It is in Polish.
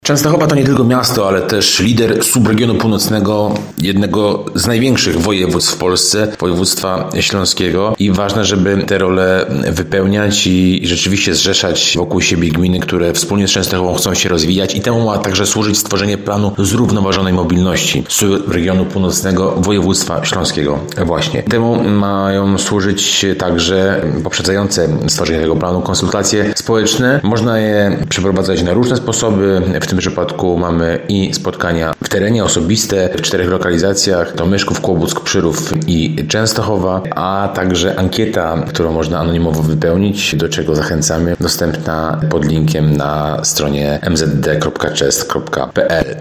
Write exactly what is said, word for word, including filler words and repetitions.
Częstochowa to nie tylko miasto, ale też lider subregionu północnego, jednego z największych województw w Polsce, województwa śląskiego, i ważne, żeby te role wypełniać i rzeczywiście zrzeszać wokół siebie gminy, które wspólnie z Częstochową chcą się rozwijać, i temu ma także służyć stworzenie planu zrównoważonej mobilności subregionu północnego województwa śląskiego. Właśnie. Temu mają służyć także poprzedzające stworzenie tego planu konsultacje społeczne. Można je przeprowadzać na różne sposoby. W tym przypadku mamy i spotkania w terenie osobiste w czterech lokalizacjach: to Myszków, Kłobuck, Przyrów i Częstochowa, a także ankieta, którą można anonimowo wypełnić, do czego zachęcamy, dostępna pod linkiem na stronie m z d kropka czest kropka p l.